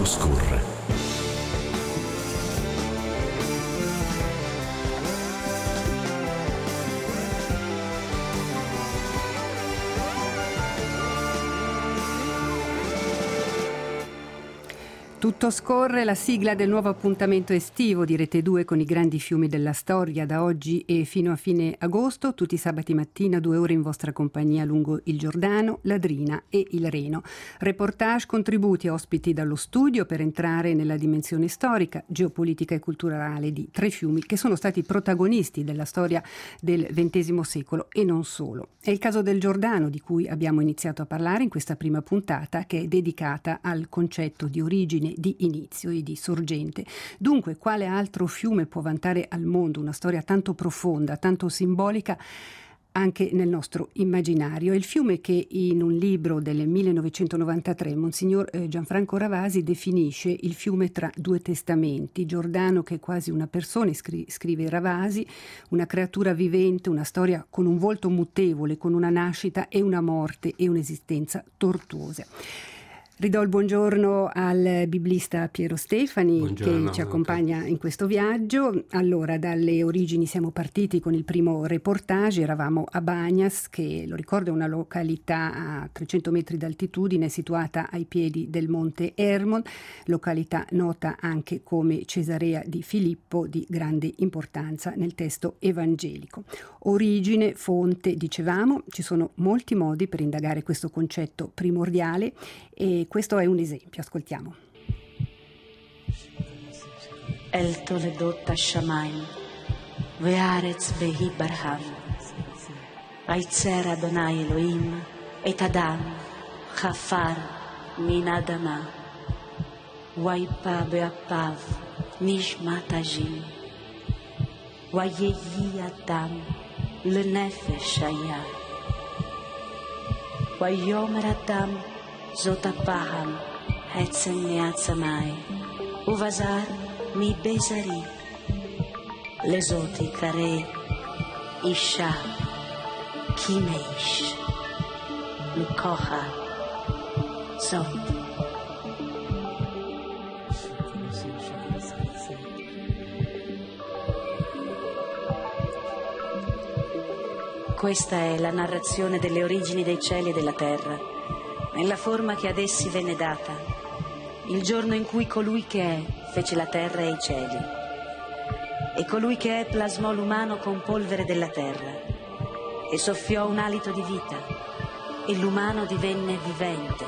Tutto scorre. Tutto scorre, la sigla del nuovo appuntamento estivo di Rete 2 con i grandi fiumi della storia da oggi e fino a fine agosto, tutti i sabati mattina 2 ore in vostra compagnia lungo il Giordano, l'Adrina e il Reno. Reportage, contributi e ospiti dallo studio per entrare nella dimensione storica, geopolitica e culturale di tre fiumi che sono stati protagonisti della storia del XX secolo e non solo. È il caso del Giordano di cui abbiamo iniziato a parlare in questa prima puntata che è dedicata al concetto di origine, di inizio e di sorgente. Dunque, quale altro fiume può vantare al mondo una storia tanto profonda, tanto simbolica anche nel nostro immaginario? È il fiume che in un libro del 1993 Monsignor Gianfranco Ravasi definisce il fiume tra due testamenti. Giordano che è quasi una persona, scrive Ravasi, una creatura vivente, una storia con un volto mutevole, con una nascita e una morte e un'esistenza tortuosa. Ridò il buongiorno al biblista Piero Stefani. Buongiorno, che ci accompagna in questo viaggio. Allora, dalle origini siamo partiti con il primo reportage. Eravamo a Bagnas, che lo ricordo è una località a 300 metri d'altitudine situata ai piedi del monte Hermon, località nota anche come Cesarea di Filippo, di grande importanza nel testo evangelico. Origine, fonte, dicevamo, ci sono molti modi per indagare questo concetto primordiale e questo è un esempio, ascoltiamo. El Toledot Hashamayim, Ve'aretz Behi Barhav, Aitzer Adonai Elohim, Et Adam, Chafar, Min Adama, Waipa Be'apav, Nishmat Ajim, Wayehi Adam, Le Nefesh Haya, Wayomer Adam, זאת הפעם, עצם מעצמי, ובזר מבזרי. לזאת יקרא אישה, כי מאיש, מכוחה זאת. Questa è la narrazione delle origini dei cieli e della terra, nella forma che ad essi venne data, il giorno in cui colui che è fece la terra e i cieli, e colui che è plasmò l'umano con polvere della terra, e soffiò un alito di vita, e l'umano divenne vivente.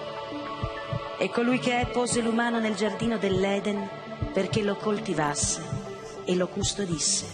E colui che è pose l'umano nel giardino dell'Eden perché lo coltivasse e lo custodisse.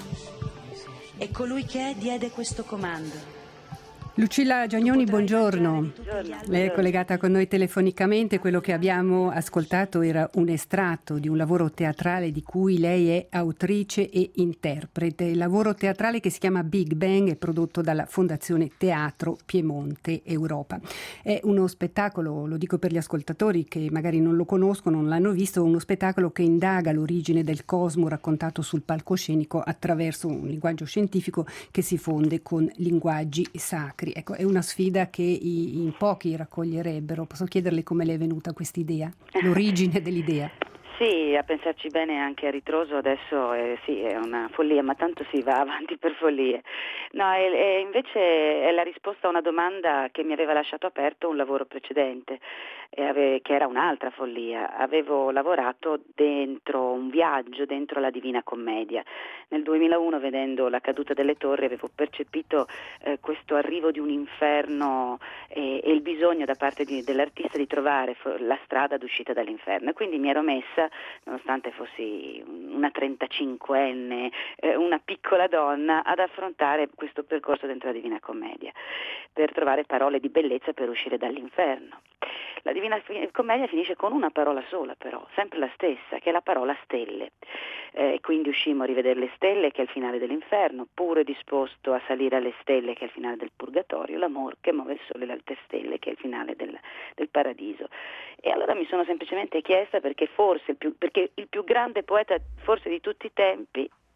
E colui che è diede questo comando. Lucilla Giagnoni, buongiorno. Lei è collegata con noi telefonicamente. Quello che abbiamo ascoltato era un estratto di un lavoro teatrale di cui lei è autrice e interprete. Il lavoro teatrale che si chiama Big Bang è prodotto dalla Fondazione Teatro Piemonte Europa. È uno spettacolo, lo dico per gli ascoltatori che magari non lo conoscono, non l'hanno visto, uno spettacolo che indaga l'origine del cosmo raccontato sul palcoscenico attraverso un linguaggio scientifico che si fonde con linguaggi sacri. Ecco, è una sfida che in pochi raccoglierebbero. Posso chiederle come le è venuta questa idea? L'origine dell'idea? Sì, a pensarci bene anche a ritroso adesso sì, è una follia, ma tanto si va avanti per follie. No, e invece è la risposta a una domanda che mi aveva lasciato aperto un lavoro precedente, che era un'altra follia. Avevo lavorato dentro un viaggio, dentro la Divina Commedia. Nel 2001, vedendo la caduta delle torri, avevo percepito questo arrivo di un inferno e il bisogno da parte dell'artista di trovare la strada d'uscita dall'inferno. E quindi mi ero messa, nonostante fossi una 35enne, una piccola donna, ad affrontare questo percorso dentro la Divina Commedia, per trovare parole di bellezza per uscire dall'inferno. La Divina Commedia finisce con una parola sola però, sempre la stessa, che è la parola stelle. Quindi uscimmo a rivedere le stelle, che è il finale dell'inferno, pure disposto a salire alle stelle, che è il finale del purgatorio, l'amore che muove il sole e le alte stelle, che è il finale del paradiso. E allora mi sono semplicemente chiesta perché il più grande poeta forse di tutti i tempi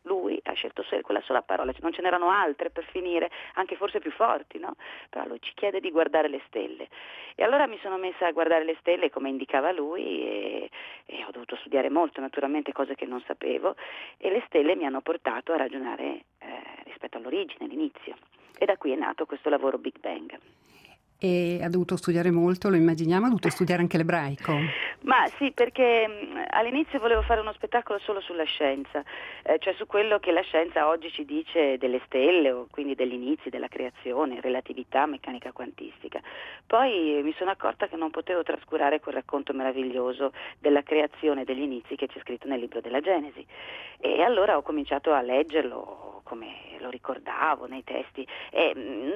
lui ha scelto quella sola parola, non ce n'erano altre per finire, anche forse più forti, no? Però lui ci chiede di guardare le stelle. E allora mi sono messa a guardare le stelle come indicava lui e ho dovuto studiare molto, naturalmente, cose che non sapevo, e le stelle mi hanno portato a ragionare rispetto all'origine, all'inizio. E da qui è nato questo lavoro Big Bang. E ha dovuto studiare molto, lo immaginiamo, ha dovuto studiare anche l'ebraico. Ma sì, perché all'inizio volevo fare uno spettacolo solo sulla scienza, cioè su quello che la scienza oggi ci dice delle stelle, o quindi degli inizi, della creazione, relatività, meccanica quantistica. Poi mi sono accorta che non potevo trascurare quel racconto meraviglioso della creazione, degli inizi, che c'è scritto nel libro della Genesi. E allora ho cominciato a leggerlo come lo ricordavo nei testi e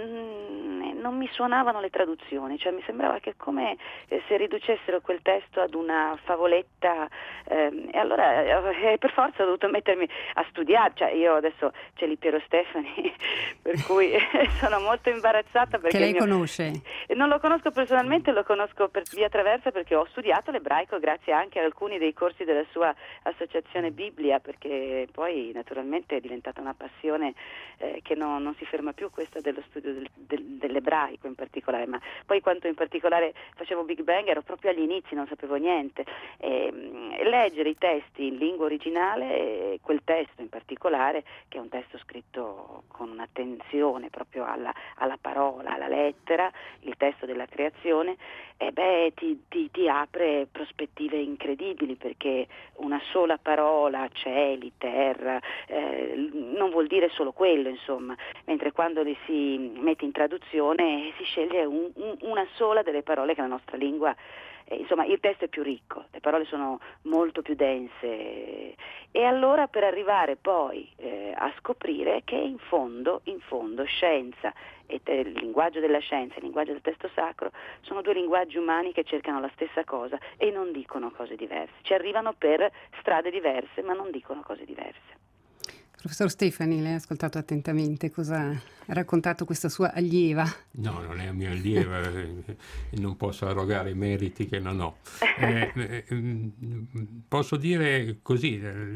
non mi suonavano le traduzioni, cioè mi sembrava che come se riducessero quel testo ad una favoletta, e allora per forza ho dovuto mettermi a studiare, cioè io adesso c'è lì Piero Stefani per cui sono molto imbarazzata perché che lei conosce? Non lo conosco personalmente, lo conosco per via traversa perché ho studiato l'ebraico grazie anche a alcuni dei corsi della sua associazione Biblia, perché poi naturalmente è diventata una passione che non si ferma più, questa dello studio dell'ebraico in particolare, ma poi quanto in particolare facevo Big Bang ero proprio agli inizi, non sapevo niente, e leggere i testi in lingua originale, quel testo in particolare, che è un testo scritto con un'attenzione proprio alla parola, alla lettera, il testo della creazione, ti apre prospettive incredibili, perché una sola parola, cieli, terra, non vuol dire solo quello, insomma, mentre quando li si mette in traduzione si sceglie una sola delle parole che la nostra lingua, insomma il testo è più ricco, le parole sono molto più dense, e allora per arrivare poi a scoprire che in fondo scienza e il linguaggio della scienza e il linguaggio del testo sacro sono due linguaggi umani che cercano la stessa cosa e non dicono cose diverse, ci arrivano per strade diverse ma non dicono cose diverse. Professor Stefani, lei ha ascoltato attentamente, cosa ha raccontato questa sua allieva? No, non è mia allieva, non posso arrogare meriti che non ho. Posso dire così,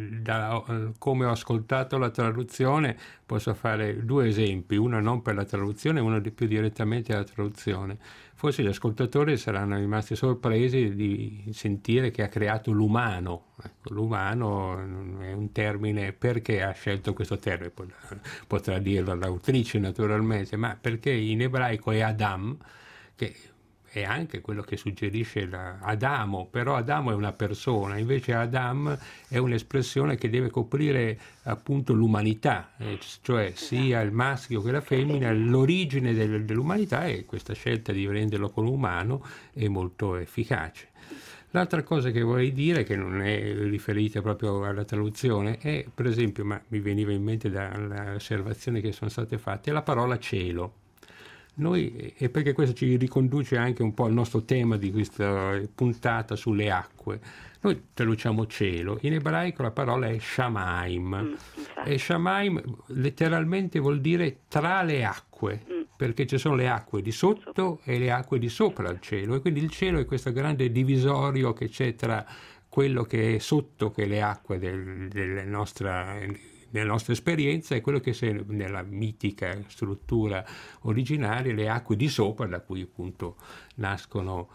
come ho ascoltato la traduzione, posso fare due esempi, uno non per la traduzione e uno più direttamente alla traduzione. Forse gli ascoltatori saranno rimasti sorpresi di sentire che ha creato l'umano. Ecco, l'umano è un termine, perché ha scelto questo termine? Potrà dirlo l'autrice naturalmente, ma perché in ebraico è Adam, che è anche quello che suggerisce Adamo, però Adamo è una persona, invece Adam è un'espressione che deve coprire appunto l'umanità, cioè sia il maschio che la femmina, l'origine dell'umanità, e questa scelta di renderlo con umano è molto efficace. L'altra cosa che vorrei dire, che non è riferita proprio alla traduzione, è per esempio, ma mi veniva in mente dalle osservazioni che sono state fatte, è la parola cielo. Noi, e perché questo ci riconduce anche un po' al nostro tema di questa puntata sulle acque. Noi traduciamo cielo, in ebraico la parola è shamaim, e shamaim letteralmente vuol dire tra le acque, perché ci sono le acque di sotto e le acque di sopra il cielo, e quindi il cielo è questo grande divisorio che c'è tra quello che è sotto, che è le acque nella nostra esperienza, e quello che c'è nella mitica struttura originaria, le acque di sopra, da cui appunto nascono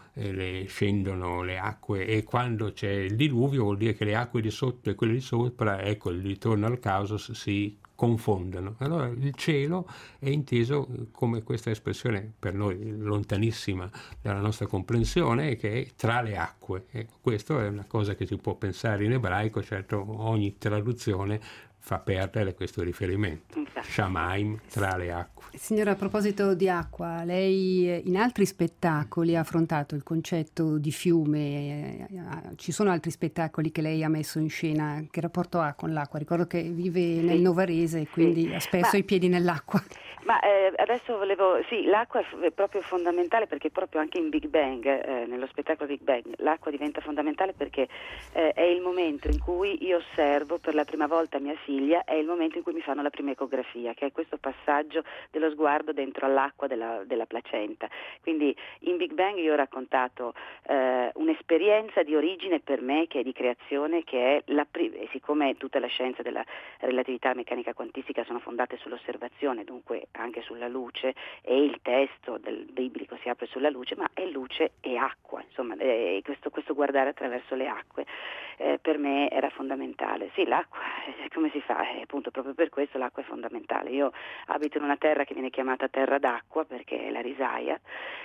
scendono le acque, e quando c'è il diluvio vuol dire che le acque di sotto e quelle di sopra, ecco, il ritorno al caos, si confondono. Allora il cielo è inteso come questa espressione per noi lontanissima dalla nostra comprensione, che è tra le acque. Ecco, questo è una cosa che si può pensare in ebraico, certo ogni traduzione fa perdere questo riferimento. Shamaim, tra le acque. Signora, a proposito di acqua, lei in altri spettacoli ha affrontato il concetto di fiume, ci sono altri spettacoli che lei ha messo in scena, che rapporto ha con l'acqua? Ricordo che vive nel Novarese e quindi ha spesso i piedi nell'acqua. Ma adesso l'acqua è proprio fondamentale, perché proprio anche in Big Bang, nello spettacolo Big Bang, l'acqua diventa fondamentale, perché è il momento in cui io osservo per la prima volta mia figlia, è il momento in cui mi fanno la prima ecografia, che è questo passaggio dello sguardo dentro all'acqua della placenta. Quindi in Big Bang io ho raccontato un'esperienza di origine per me, che è di creazione, che è e siccome tutta la scienza della relatività meccanica quantistica sono fondate sull'osservazione, dunque anche sulla luce, e il testo del biblico si apre sulla luce, ma è luce e acqua, insomma, questo guardare attraverso le acque per me era fondamentale. Sì, l'acqua, come si fa? Appunto, proprio per questo l'acqua è fondamentale. Io abito in una terra che viene chiamata terra d'acqua, perché è la Risaia,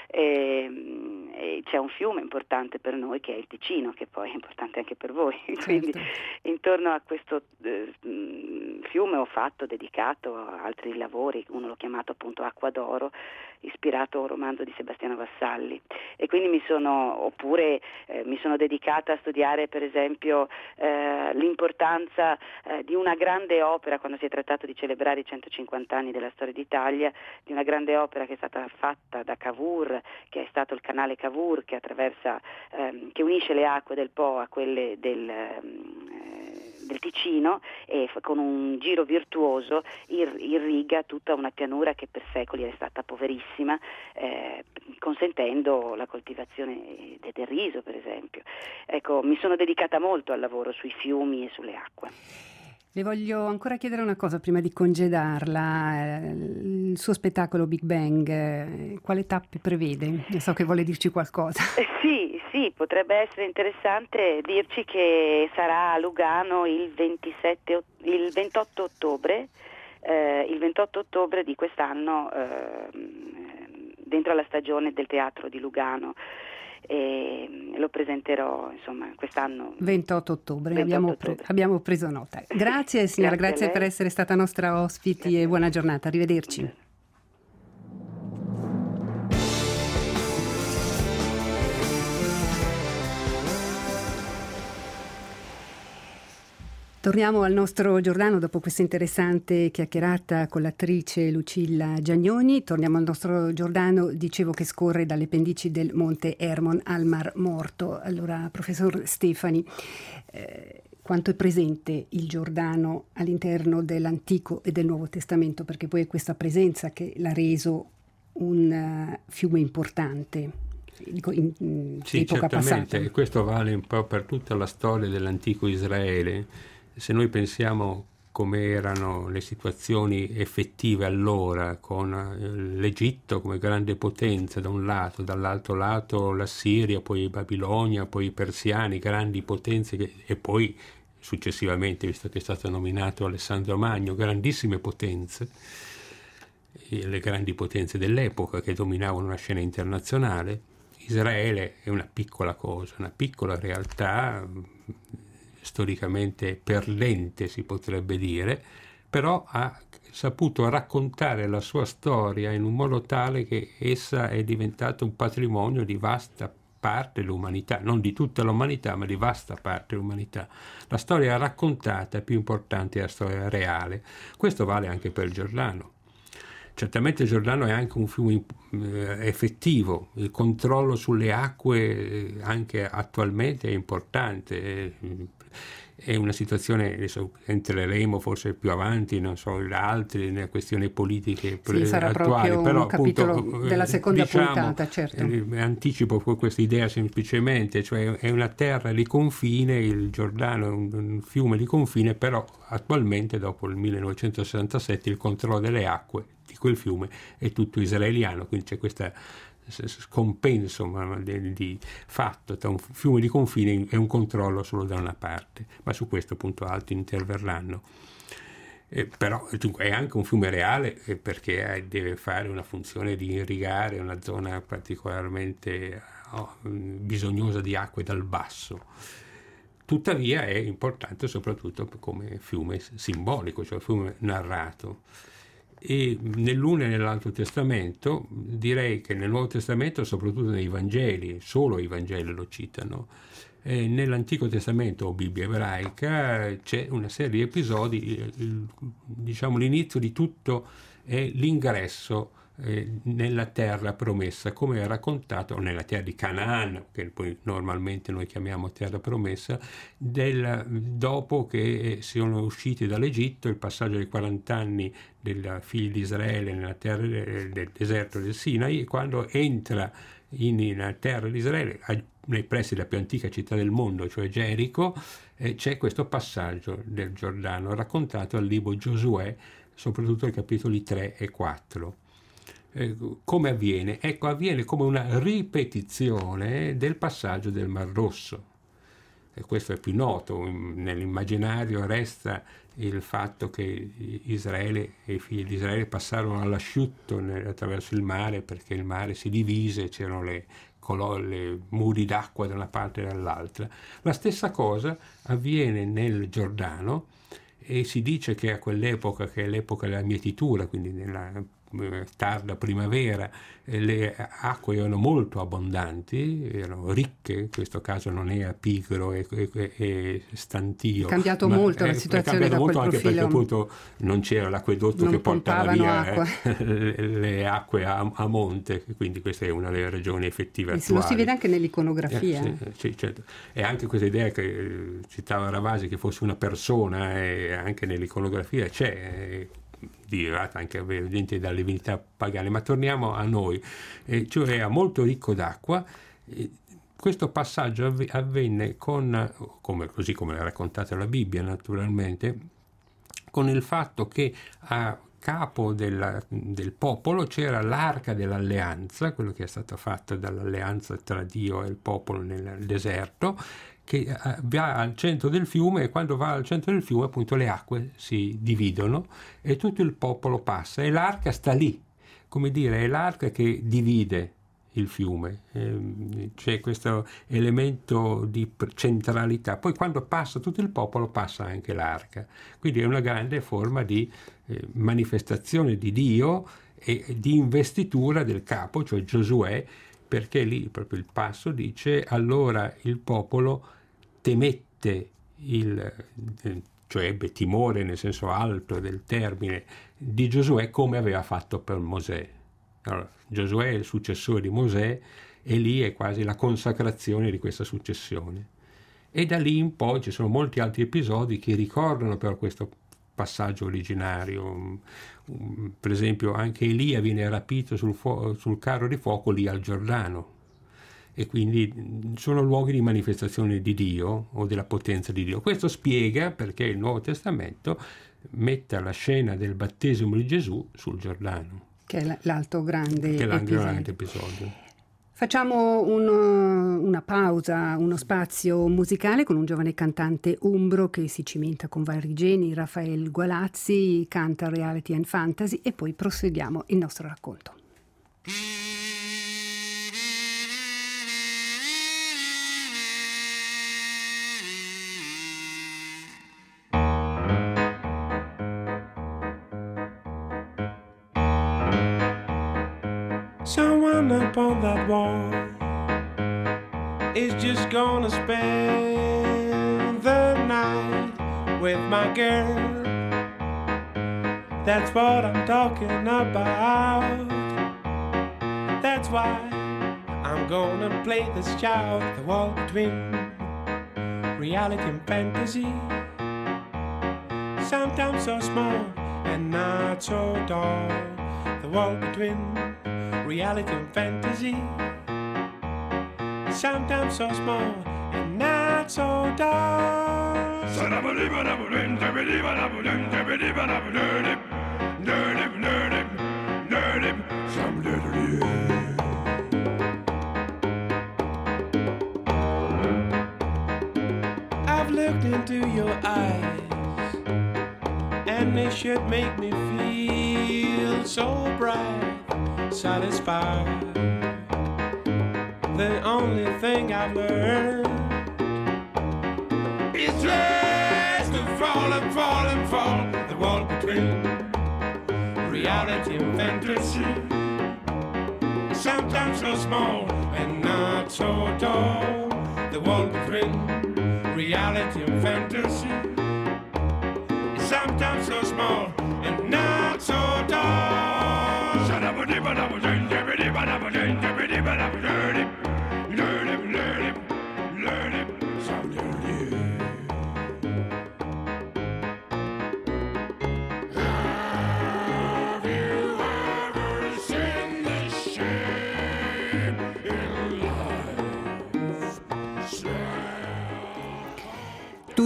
e c'è un fiume importante per noi che è il Ticino, che poi è importante anche per voi. Certo. Quindi intorno a questo fiume ho dedicato altri lavori, uno l'ho chiamato appunto Acqua d'Oro, ispirato a un romanzo di Sebastiano Vassalli, e quindi mi sono dedicata a studiare per esempio l'importanza di una grande opera, quando si è trattato di celebrare i 150 anni della storia d'Italia, di una grande opera che è stata fatta da Cavour, che è stato il canale Cavour, che che unisce le acque del Po a quelle del Ticino, e con un giro virtuoso irriga tutta una pianura che per secoli è stata poverissima, consentendo la coltivazione del riso, per esempio. Ecco, mi sono dedicata molto al lavoro sui fiumi e sulle acque. Le voglio ancora chiedere una cosa prima di congedarla. Il suo spettacolo Big Bang, quale tappe prevede? Io so che vuole dirci qualcosa. Sì, potrebbe essere interessante dirci che sarà a Lugano il 28 ottobre, il 28 ottobre di quest'anno, dentro alla stagione del teatro di Lugano. E lo presenterò insomma quest'anno 28 ottobre, 28 abbiamo preso nota. Grazie signora, grazie per essere stata nostra ospite e buona giornata, arrivederci. Torniamo al nostro Giordano dopo questa interessante chiacchierata con l'attrice Lucilla Giagnoni. Torniamo al nostro Giordano, dicevo che scorre dalle pendici del Monte Hermon al Mar Morto. Allora, professor Stefani, quanto è presente il Giordano all'interno dell'Antico e del Nuovo Testamento? Perché poi è questa presenza che l'ha reso un fiume importante. Sì, certamente, e questo vale un po' per tutta la storia dell'antico Israele. Se noi pensiamo come erano le situazioni effettive allora, con l'Egitto come grande potenza da un lato, dall'altro lato la Siria, poi Babilonia, poi i persiani, grandi potenze, e poi successivamente, visto che è stato nominato Alessandro Magno, grandissime potenze, le grandi potenze dell'epoca che dominavano la scena internazionale. Israele è una piccola cosa, una piccola realtà, storicamente perlente si potrebbe dire, però ha saputo raccontare la sua storia in un modo tale che essa è diventata un patrimonio di vasta parte dell'umanità, non di tutta l'umanità, ma di vasta parte dell'umanità. La storia raccontata è più importante della storia reale. Questo vale anche per il Giordano. Certamente il Giordano è anche un fiume effettivo, il controllo sulle acque anche attualmente è importante, è una situazione, adesso entreremo forse più avanti, non so, altre nelle questioni politiche sarà attuali, proprio però un capitolo appunto, della seconda puntata, certo. Anticipo questa idea semplicemente, cioè è una terra di confine, il Giordano è un fiume di confine, però attualmente dopo il 1967 il controllo delle acque di quel fiume è tutto israeliano, quindi c'è questa scompenso di fatto tra un fiume di confine e un controllo solo da una parte, ma su questo appunto altri interverranno. Però dunque, è anche un fiume reale perché deve fare una funzione di irrigare una zona particolarmente bisognosa di acque dal basso. Tuttavia è importante soprattutto come fiume simbolico, cioè fiume narrato. E nell'uno e nell'altro testamento, direi che nel Nuovo Testamento, soprattutto nei Vangeli, solo i Vangeli lo citano, nell'Antico Testamento o Bibbia ebraica c'è una serie di episodi, diciamo l'inizio di tutto è l'ingresso nella terra promessa, come è raccontato nella terra di Canaan, che poi normalmente noi chiamiamo terra promessa, dopo che sono usciti dall'Egitto, il passaggio dei 40 anni dei figli di Israele nella terra del deserto del Sinai, quando entra nella terra di Israele, nei pressi della più antica città del mondo, cioè Gerico, c'è questo passaggio del Giordano raccontato al libro Giosuè, soprattutto ai capitoli 3 e 4. Come avviene? Ecco, avviene come una ripetizione del passaggio del Mar Rosso. E questo è più noto, nell'immaginario resta il fatto che Israele e i figli di Israele passarono all'asciutto attraverso il mare, perché il mare si divise, c'erano le muri d'acqua da una parte e dall'altra. La stessa cosa avviene nel Giordano, e si dice che a quell'epoca, che è l'epoca della mietitura, quindi nella tarda primavera, le acque erano molto abbondanti, erano ricche, in questo caso non era pigro e stantio. È cambiato molto la situazione da quel profilo. Anche perché appunto non c'era l'acquedotto che portava via le acque a monte, quindi questa è una delle ragioni effettive attuali. Lo si vede anche nell'iconografia. Sì, certo. E anche questa idea che citava Ravasi, che fosse una persona, e anche nell'iconografia c'è, derivata anche evidente dalle divinità pagane, ma torniamo a noi, cioè era molto ricco d'acqua. Questo passaggio avvenne così come è raccontato la Bibbia naturalmente, con il fatto che a capo del popolo c'era l'arca dell'alleanza, quello che è stato fatto dall'alleanza tra Dio e il popolo nel deserto, che va al centro del fiume, e quando va al centro del fiume appunto le acque si dividono e tutto il popolo passa, e l'arca sta lì, come dire, è l'arca che divide il fiume, c'è questo elemento di centralità. Poi quando passa tutto il popolo passa anche l'arca, quindi è una grande forma di manifestazione di Dio e di investitura del capo, cioè Giosuè, perché lì proprio il passo dice: allora il popolo temette, cioè ebbe timore nel senso alto del termine, di Giosuè, come aveva fatto per Mosè. Allora, Giosuè è il successore di Mosè, e lì è quasi la consacrazione di questa successione. E da lì in poi ci sono molti altri episodi che ricordano però questo passaggio originario. Per esempio anche Elia viene rapito sul carro di fuoco lì al Giordano, e quindi sono luoghi di manifestazione di Dio o della potenza di Dio. Questo spiega perché il Nuovo Testamento mette la scena del battesimo di Gesù sul Giordano, che è l'altro grande episodio. Facciamo una pausa, uno spazio musicale con un giovane cantante umbro che si cimenta con vari geni, Rafael Gualazzi, canta reality and fantasy, e poi proseguiamo il nostro racconto. Someone up on that wall is just gonna spend the night with my girl. That's what I'm talking about. That's why I'm gonna play this child, the wall between reality and fantasy. Sometimes so small and not so tall, the wall between reality and fantasy. Sometimes so small and not so tall. I've looked into your eyes, and they should make me feel so bright, satisfied. The only thing I've learned is just to fall and fall and fall, the wall between reality and fantasy. Sometimes so small and not so tall, the wall between reality and fantasy. Sometimes so small and not so tall.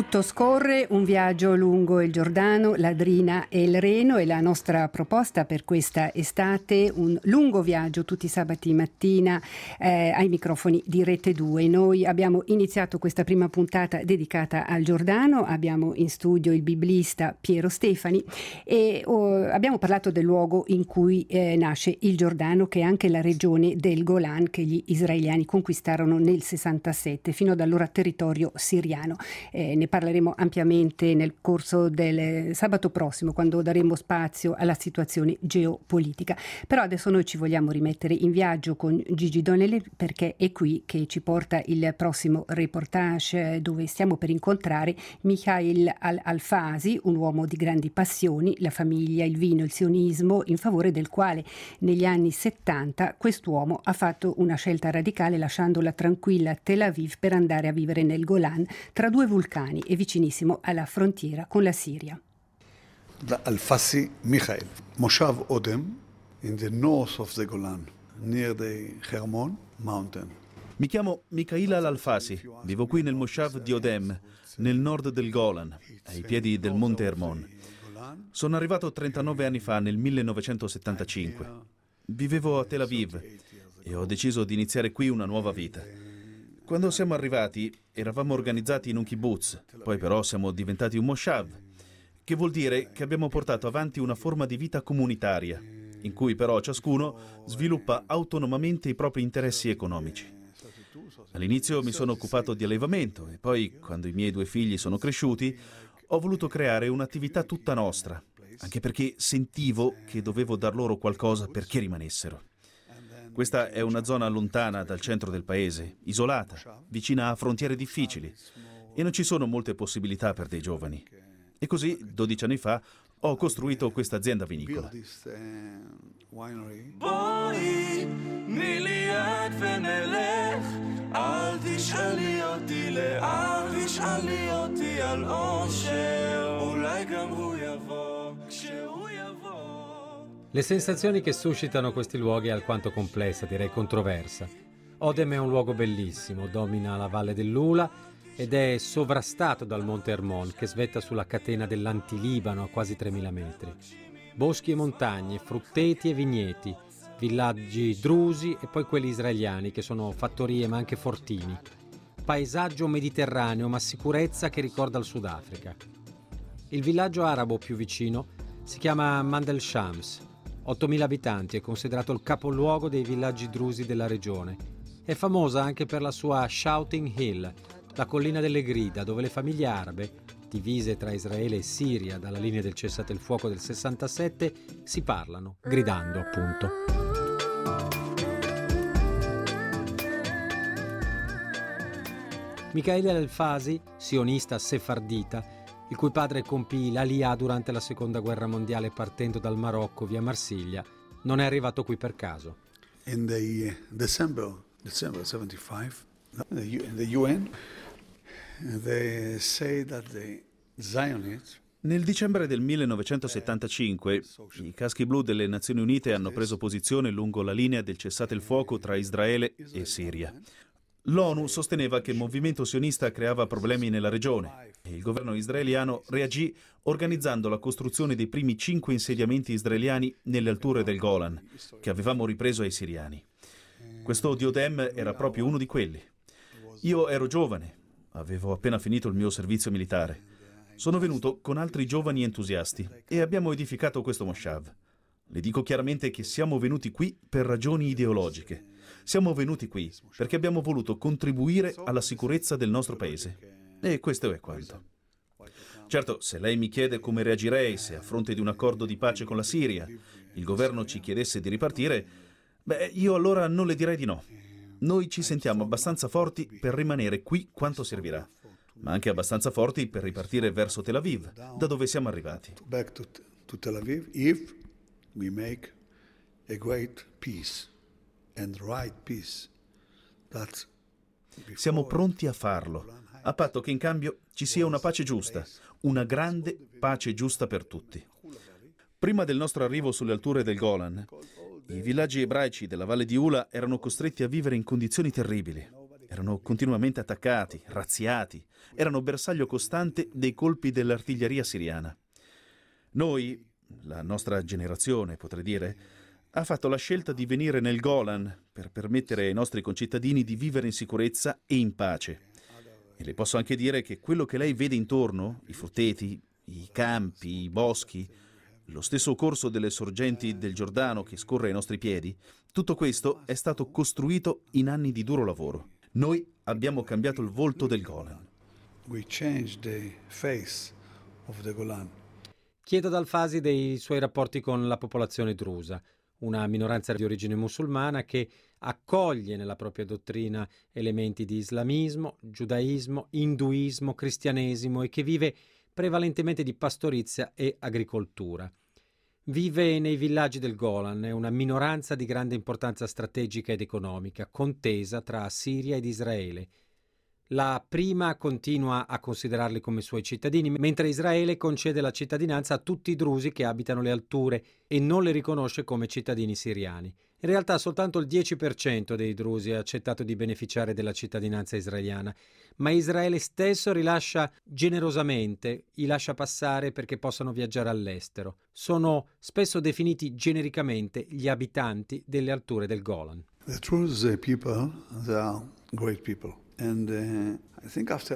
Tutto scorre, un viaggio lungo il Giordano, l'Adrina e il Reno, e la nostra proposta per questa estate, un lungo viaggio tutti i sabati mattina ai microfoni di Rete 2. Noi abbiamo iniziato questa prima puntata dedicata al Giordano, abbiamo in studio il biblista Piero Stefani e abbiamo parlato del luogo in cui nasce il Giordano, che è anche la regione del Golan che gli israeliani conquistarono nel 67, fino ad allora territorio siriano. Ne parleremo ampiamente nel corso del sabato prossimo, quando daremo spazio alla situazione geopolitica. Però adesso noi ci vogliamo rimettere in viaggio con Gigi Donnelly, perché è qui che ci porta il prossimo reportage, dove stiamo per incontrare Mikhail Al-Alfasi, un uomo di grandi passioni, la famiglia, il vino, il sionismo, in favore del quale negli anni 70 quest'uomo ha fatto una scelta radicale, lasciando la tranquilla Tel Aviv per andare a vivere nel Golan, tra due vulcani e vicinissimo alla frontiera con la Siria. Al-Alfasi Mikhail, Moshav Odem, in the north of the Golan, near the Hermon mountain. Mi chiamo Mikhail Al-Alfasi, vivo qui nel Moshav di Odem, nel nord del Golan, ai piedi del monte Hermon. Sono arrivato 39 anni fa, nel 1975. Vivevo a Tel Aviv e ho deciso di iniziare qui una nuova vita. Quando siamo arrivati eravamo organizzati in un kibbutz, poi però siamo diventati un moshav, che vuol dire che abbiamo portato avanti una forma di vita comunitaria, in cui però ciascuno sviluppa autonomamente i propri interessi economici. All'inizio mi sono occupato di allevamento e poi, quando i miei 2 figli sono cresciuti, ho voluto creare un'attività tutta nostra, anche perché sentivo che dovevo dar loro qualcosa perché rimanessero. Questa è una zona lontana dal centro del paese, isolata, vicina a frontiere difficili, e non ci sono molte possibilità per dei giovani. E così, 12 anni fa, ho costruito questa azienda vinicola. Le sensazioni che suscitano questi luoghi è alquanto complessa, direi controversa. Odem è un luogo bellissimo, domina la valle dell'Ula ed è sovrastato dal monte Hermon, che svetta sulla catena dell'Antilibano a quasi 3.000 metri. Boschi e montagne, frutteti e vigneti, villaggi drusi e poi quelli israeliani, che sono fattorie ma anche fortini. Paesaggio mediterraneo, ma sicurezza che ricorda il Sudafrica. Il villaggio arabo più vicino si chiama Mandel Shams. 8.000 abitanti, è considerato il capoluogo dei villaggi drusi della regione. È famosa anche per la sua Shouting Hill, la collina delle grida, dove le famiglie arabe, divise tra Israele e Siria dalla linea del cessate il fuoco del 67, si parlano, gridando appunto. Mikhail Al-Alfasi, sionista sefardita, il cui padre compì l'Aliyah durante la Seconda Guerra Mondiale partendo dal Marocco via Marsiglia, non è arrivato qui per caso. In the December 75, in the UN, they say that the Zionists. Nel dicembre del 1975, i caschi blu delle Nazioni Unite hanno preso posizione lungo la linea del cessate il fuoco tra Israele e Siria. L'ONU sosteneva che il movimento sionista creava problemi nella regione e il governo israeliano reagì organizzando la costruzione dei primi 5 insediamenti israeliani nelle alture del Golan, che avevamo ripreso ai siriani. Questo di Odem era proprio uno di quelli. Io ero giovane, avevo appena finito il mio servizio militare. Sono venuto con altri giovani entusiasti e abbiamo edificato questo moshav. Le dico chiaramente che siamo venuti qui per ragioni ideologiche. Siamo venuti qui perché abbiamo voluto contribuire alla sicurezza del nostro paese. E questo è quanto. Certo, se lei mi chiede come reagirei se a fronte di un accordo di pace con la Siria il governo ci chiedesse di ripartire, io allora non le direi di no. Noi ci sentiamo abbastanza forti per rimanere qui quanto servirà, ma anche abbastanza forti per ripartire verso Tel Aviv, da dove siamo arrivati. Back to Tel Aviv if we make a great peace and right peace. Siamo pronti a farlo, a patto che in cambio ci sia una pace giusta, una grande pace giusta per tutti. Prima del nostro arrivo sulle alture del Golan, i villaggi ebraici della Valle di Ula erano costretti a vivere in condizioni terribili. erano continuamente attaccati, razziati, erano bersaglio costante dei colpi dell'artiglieria siriana. Noi, la nostra generazione, potrei dire, ha fatto la scelta di venire nel Golan per permettere ai nostri concittadini di vivere in sicurezza e in pace. E le posso anche dire che quello che lei vede intorno, i frutteti, i campi, i boschi, lo stesso corso delle sorgenti del Giordano che scorre ai nostri piedi, tutto questo è stato costruito in anni di duro lavoro. Noi abbiamo cambiato il volto del Golan. We changed the face of the Golan. Chiedo ad Al-Fasi dei suoi rapporti con la popolazione drusa, una minoranza di origine musulmana che accoglie nella propria dottrina elementi di islamismo, giudaismo, induismo, cristianesimo e che vive prevalentemente di pastorizia e agricoltura. Vive nei villaggi del Golan, è una minoranza di grande importanza strategica ed economica, contesa tra Siria ed Israele. La prima continua a considerarli come suoi cittadini, mentre Israele concede la cittadinanza a tutti i drusi che abitano le alture e non li riconosce come cittadini siriani. In realtà soltanto il 10% dei drusi ha accettato di beneficiare della cittadinanza israeliana, ma Israele stesso rilascia generosamente, i lascia passare perché possano viaggiare all'estero. Sono spesso definiti genericamente gli abitanti delle alture del Golan. The Druze people, they are great people. And I think after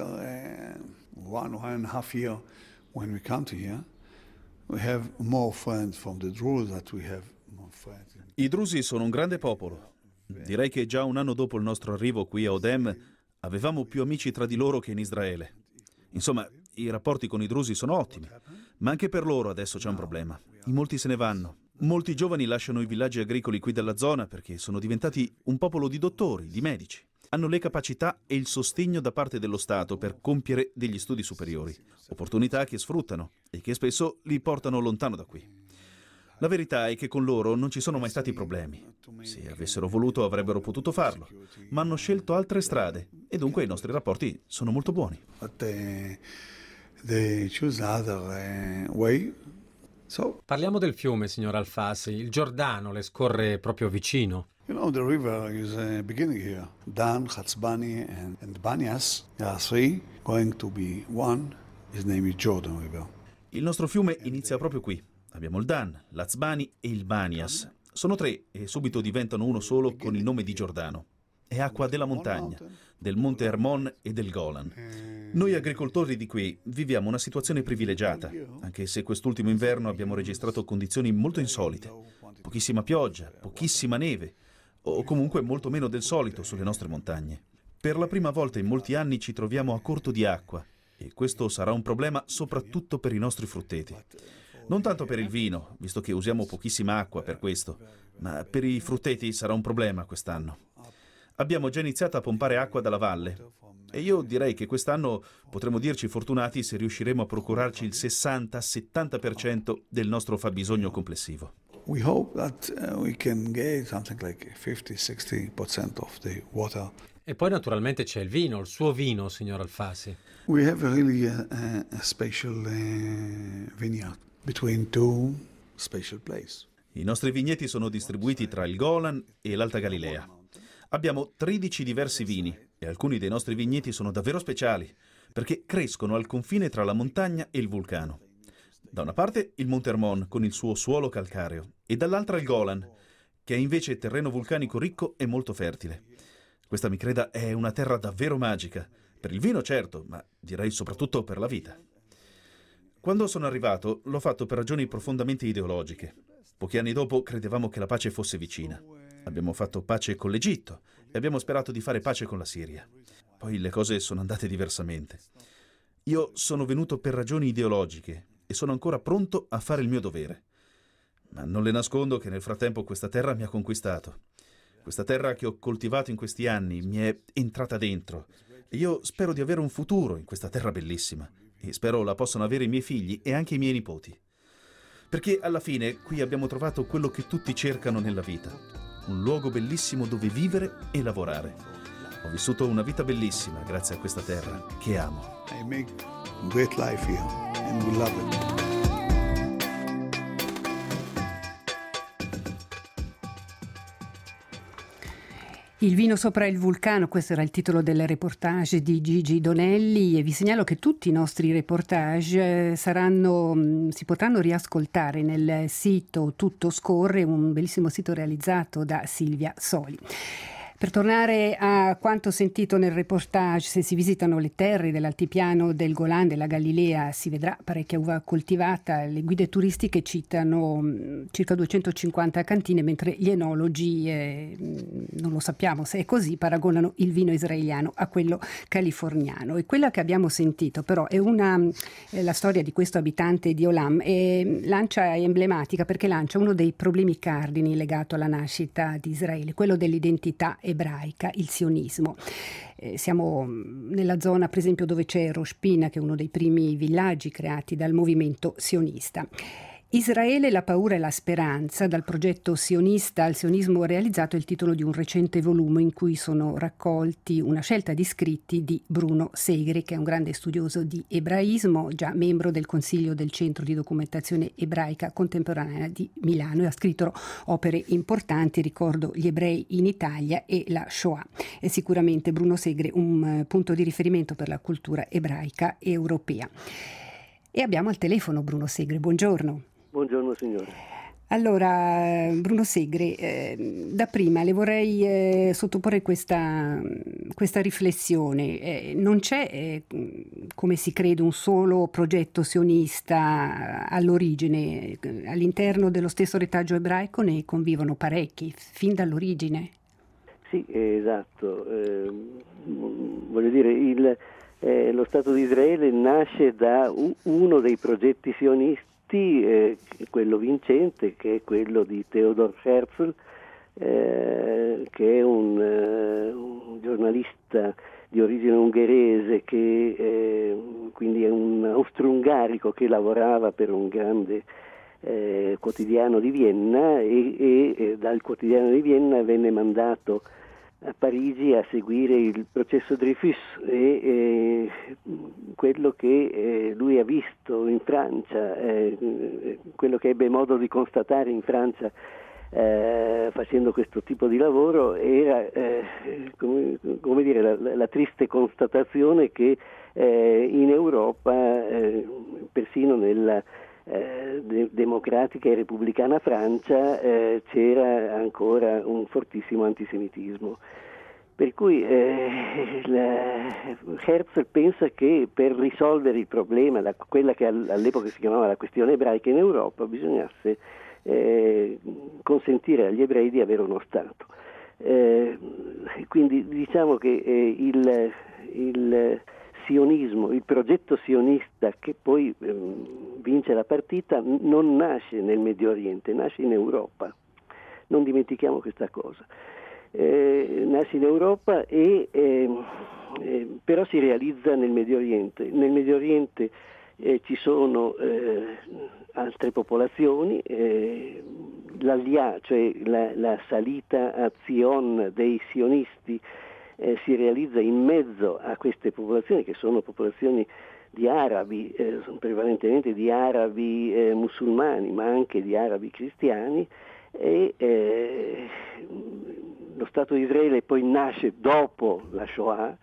1.5 years when we come to here, we have more friends from the Druze that we have more friends. I drusi sono un grande popolo. Direi che già un anno dopo il nostro arrivo qui a Odem avevamo più amici tra di loro che in Israele. Insomma, i rapporti con i drusi sono ottimi, ma anche per loro adesso c'è un problema. In molti se ne vanno. Molti giovani lasciano i villaggi agricoli qui della zona perché sono diventati un popolo di dottori, di medici. Hanno le capacità e il sostegno da parte dello Stato per compiere degli studi superiori, opportunità che sfruttano e che spesso li portano lontano da qui. La verità è che con loro non ci sono mai stati problemi. Se avessero voluto avrebbero potuto farlo, ma hanno scelto altre strade e dunque i nostri rapporti sono molto buoni. But they choose other way. So, Parliamo del fiume, signor Al-Fasi. Il Giordano le scorre proprio vicino. you know, the river is beginning here. Dan, Hatzbani, and Banias. There are three going to be one. His name is Jordan River. Il nostro fiume inizia proprio qui. Abbiamo il Dan, l'Azbani e il Banias. Sono tre e subito diventano uno solo con il nome di Giordano. È acqua della montagna, del monte Hermon e del Golan. Noi agricoltori di qui viviamo una situazione privilegiata, anche se quest'ultimo inverno abbiamo registrato condizioni molto insolite. Pochissima pioggia, pochissima neve, o comunque molto meno del solito sulle nostre montagne. Per la prima volta in molti anni ci troviamo a corto di acqua e questo sarà un problema soprattutto per i nostri frutteti. Non tanto per il vino, visto che usiamo pochissima acqua per questo, ma per i frutteti sarà un problema quest'anno. Abbiamo già iniziato a pompare acqua dalla valle e io direi che quest'anno potremo dirci fortunati se riusciremo a procurarci il 60-70% del nostro fabbisogno complessivo. We hope that we can get something like 50-60% of the water. E poi naturalmente c'è il vino, il suo vino, signor Al-Fasi. We have really a special vineyard between two special places. I nostri vigneti sono distribuiti tra il Golan e l'Alta Galilea. Abbiamo 13 diversi vini e alcuni dei nostri vigneti sono davvero speciali perché crescono al confine tra la montagna e il vulcano. Da una parte il Monte Hermon con il suo suolo calcareo e dall'altra il Golan, che è invece terreno vulcanico ricco e molto fertile. Questa, mi creda, è una terra davvero magica, per il vino certo, ma direi soprattutto per la vita. Quando sono arrivato l'ho fatto per ragioni profondamente ideologiche. Pochi anni dopo credevamo che la pace fosse vicina. Abbiamo fatto pace con l'Egitto e abbiamo sperato di fare pace con la Siria. Poi le cose sono andate diversamente. Io sono venuto per ragioni ideologiche e sono ancora pronto a fare il mio dovere. Ma non le nascondo che nel frattempo questa terra mi ha conquistato. Questa terra che ho coltivato in questi anni mi è entrata dentro e io spero di avere un futuro in questa terra bellissima e spero la possano avere i miei figli e anche i miei nipoti. Perché alla fine qui abbiamo trovato quello che tutti cercano nella vita, un luogo bellissimo dove vivere e lavorare. Ho vissuto una vita bellissima grazie a questa terra che amo. I make a great life here and we love it. Il vino sopra il vulcano, questo era il titolo del reportage di Gigi Donelli, e vi segnalo che tutti i nostri reportage si potranno riascoltare nel sito Tutto Scorre, un bellissimo sito realizzato da Silvia Soli. Per tornare a quanto sentito nel reportage, se si visitano le terre dell'altipiano del Golan, della Galilea, si vedrà parecchia uva coltivata. Le guide turistiche citano circa 250 cantine, mentre gli enologi, non lo sappiamo se è così, paragonano il vino israeliano a quello californiano. E quella che abbiamo sentito però è la storia di questo abitante di Olam, è emblematica perché lancia uno dei problemi cardini legato alla nascita di Israele, quello dell'identità ebraica, il sionismo. Siamo nella zona, per esempio, dove c'è Rosh Pina, che è uno dei primi villaggi creati dal movimento sionista. Israele, la paura e la speranza, dal progetto sionista al sionismo realizzato, è il titolo di un recente volume in cui sono raccolti una scelta di scritti di Bruno Segre, che è un grande studioso di ebraismo, già membro del Consiglio del Centro di Documentazione Ebraica Contemporanea di Milano, e ha scritto opere importanti, ricordo Gli ebrei in Italia e la Shoah. È sicuramente Bruno Segre un punto di riferimento per la cultura ebraica europea. E abbiamo al telefono Bruno Segre, buongiorno. Buongiorno signore. Allora, Bruno Segre, da prima le vorrei sottoporre questa riflessione. Non c'è, come si crede, un solo progetto sionista all'origine. All'interno dello stesso retaggio ebraico ne convivono parecchi, fin dall'origine. Sì, esatto. Voglio dire, lo Stato di Israele nasce da uno dei progetti sionisti, quello vincente, che è quello di Theodor Herzl, che è un giornalista di origine ungherese, che quindi è un austro-ungarico che lavorava per un grande quotidiano di Vienna, e dal quotidiano di Vienna venne mandato a Parigi a seguire il processo Dreyfus, e quello che lui ha visto in Francia, quello che ebbe modo di constatare in Francia facendo questo tipo di lavoro, era come dire, la triste constatazione che in Europa, persino nella democratica e repubblicana Francia, c'era ancora un fortissimo antisemitismo. Per cui Herzl pensa che per risolvere il problema, quella che all'epoca si chiamava la questione ebraica in Europa, bisognasse consentire agli ebrei di avere uno Stato. Quindi diciamo che il sionismo, il progetto sionista che poi vince la partita, non nasce nel Medio Oriente, nasce in Europa. Non dimentichiamo questa cosa. Nasce in Europa però si realizza nel Medio Oriente. Nel Medio Oriente ci sono altre popolazioni, l'Aliyah, cioè la salita a Zion dei sionisti, si realizza in mezzo a queste popolazioni, che sono popolazioni di arabi, prevalentemente di arabi musulmani, ma anche di arabi cristiani, e lo Stato di Israele poi nasce dopo la Shoah,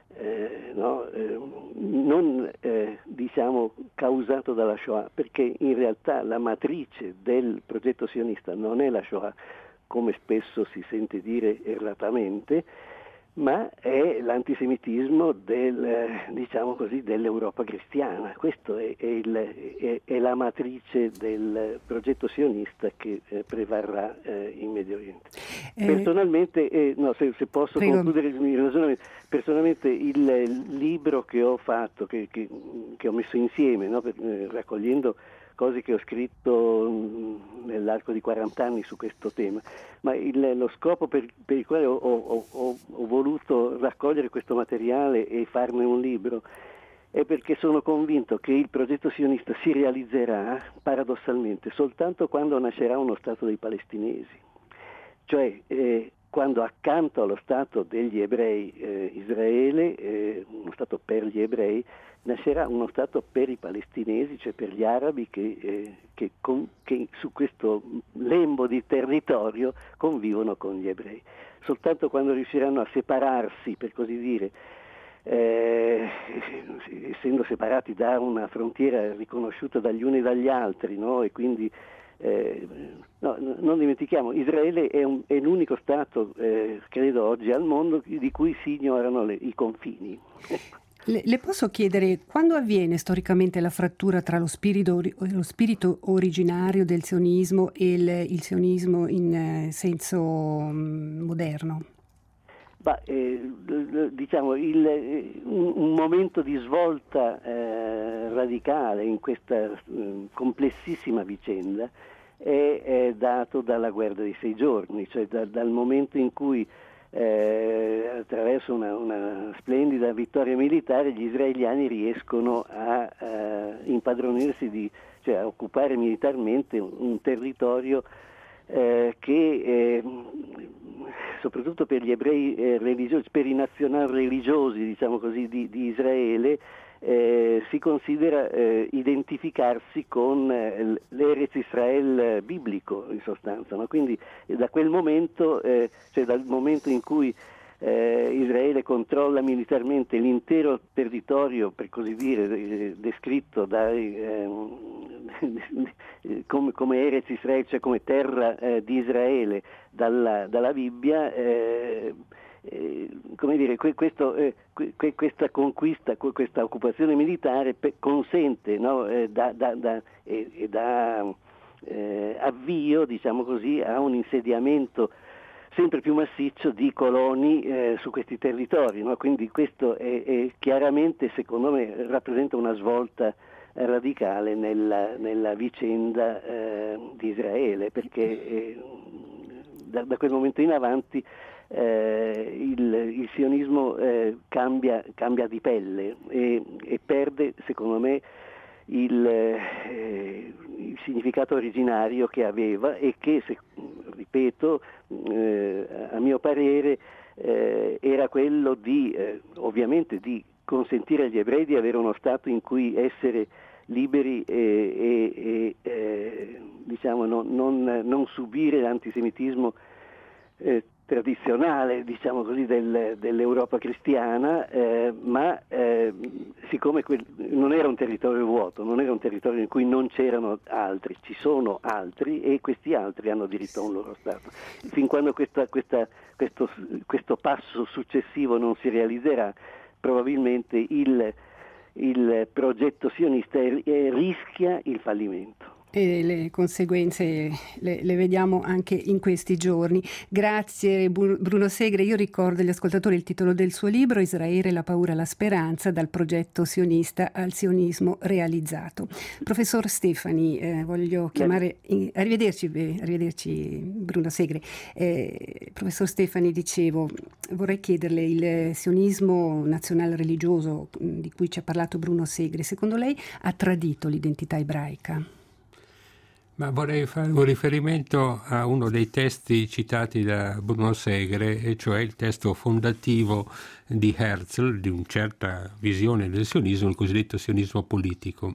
non diciamo causato dalla Shoah, perché in realtà la matrice del progetto sionista non è la Shoah, come spesso si sente dire erratamente, ma è l'antisemitismo diciamo così, dell'Europa cristiana. Questo è la matrice del progetto sionista che prevarrà in Medio Oriente. Personalmente, se posso concludere il mio ragionamento, personalmente il libro che ho fatto, che ho messo insieme, raccogliendo cose che ho scritto nell'arco di 40 anni su questo tema, ma lo scopo per il quale ho voluto raccogliere questo materiale e farne un libro è perché sono convinto che il progetto sionista si realizzerà paradossalmente soltanto quando nascerà uno Stato dei palestinesi. Cioè quando accanto allo Stato degli ebrei Israele, uno Stato per gli ebrei, nascerà uno Stato per i palestinesi, cioè per gli arabi che su questo lembo di territorio convivono con gli ebrei. Soltanto quando riusciranno a separarsi, per così dire, essendo separati da una frontiera riconosciuta dagli uni e dagli altri, no? E quindi non dimentichiamo, Israele è l'unico Stato, credo oggi al mondo, di cui si ignorano i confini. Le posso chiedere quando avviene storicamente la frattura tra lo spirito originario del sionismo e il sionismo in senso moderno? Diciamo un momento di svolta radicale in questa complessissima vicenda è dato dalla guerra dei 6 giorni, cioè dal momento in cui attraverso una splendida vittoria militare gli israeliani riescono a impadronirsi, cioè a occupare militarmente un territorio che soprattutto per gli ebrei religiosi, per i nazional religiosi, diciamo così, di Israele, si considera identificarsi con l'Eretz Israel biblico, in sostanza, no? Quindi da quel momento, cioè dal momento in cui Israele controlla militarmente l'intero territorio, per così dire, descritto come Eretz Israel, cioè come terra di Israele dalla Bibbia, come dire, questa conquista, questa occupazione militare consente, no, dà avvio, diciamo così, a un insediamento sempre più massiccio di coloni su questi territori, no? Quindi questo è chiaramente, secondo me, rappresenta una svolta radicale nella vicenda di Israele, perché da quel momento in avanti il sionismo cambia di pelle e perde, secondo me, il significato originario che aveva e che, ripeto, a mio parere era quello di ovviamente di consentire agli ebrei di avere uno Stato in cui essere liberi e diciamo non subire l'antisemitismo tradizionale, diciamo così, dell'Europa cristiana, ma siccome non era un territorio vuoto, non era un territorio in cui non c'erano altri, ci sono altri e questi altri hanno diritto a un loro Stato. Fin quando questo passo successivo non si realizzerà, probabilmente il progetto sionista rischia il fallimento. E le conseguenze le vediamo anche in questi giorni. Grazie Bruno Segre. Io ricordo agli ascoltatori il titolo del suo libro: Israele, la paura e la speranza, dal progetto sionista al sionismo realizzato. Professor Stefani, voglio chiamare arrivederci Bruno Segre. Professor Stefani, dicevo, vorrei chiederle, il sionismo nazionale religioso di cui ci ha parlato Bruno Segre, secondo lei ha tradito l'identità ebraica? Ma vorrei fare un riferimento a uno dei testi citati da Bruno Segre, e cioè il testo fondativo di Herzl, di una certa visione del sionismo, il cosiddetto sionismo politico.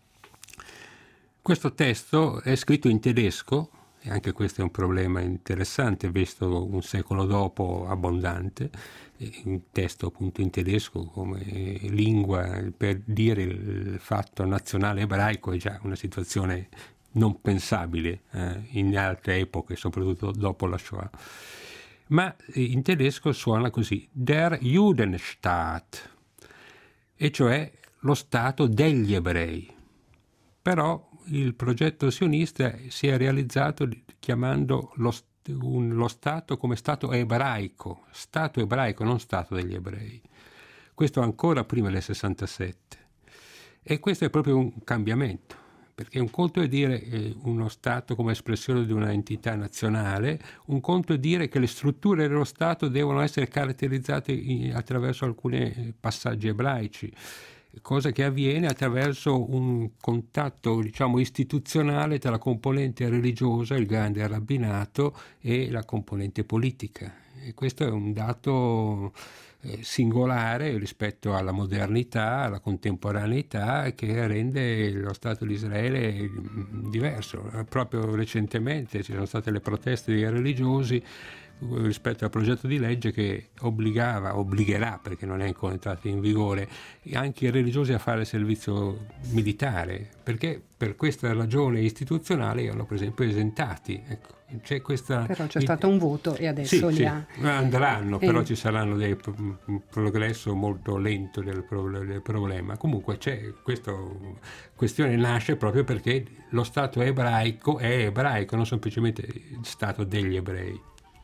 Questo testo è scritto in tedesco, e anche questo è un problema interessante, visto un secolo dopo abbondante, un testo appunto in tedesco come lingua per dire il fatto nazionale ebraico è già una situazione non pensabile in altre epoche, soprattutto dopo la Shoah. Ma in tedesco suona così: Der Judenstaat, e cioè lo Stato degli ebrei. Però il progetto sionista si è realizzato chiamando lo Stato come Stato ebraico, non Stato degli ebrei. Questo ancora prima del 67. E questo è proprio un cambiamento. Perché un conto è dire uno Stato come espressione di una entità nazionale, un conto è dire che le strutture dello Stato devono essere caratterizzate attraverso alcuni passaggi ebraici. cosa che avviene attraverso un contatto, diciamo, istituzionale tra la componente religiosa, il grande rabbinato, e la componente politica. E questo è un dato singolare rispetto alla modernità, alla contemporaneità, che rende lo Stato di Israele diverso. Proprio recentemente ci sono state le proteste dei religiosi rispetto al progetto di legge che obbligherà, perché non è ancora entrato in vigore, anche i religiosi a fare servizio militare, perché per questa ragione istituzionale erano per esempio esentati. Ecco, però c'è stato un voto e adesso andranno, però ci saranno un progresso molto lento del problema. Comunque questa questione nasce proprio perché lo Stato è ebraico, non semplicemente il Stato degli ebrei.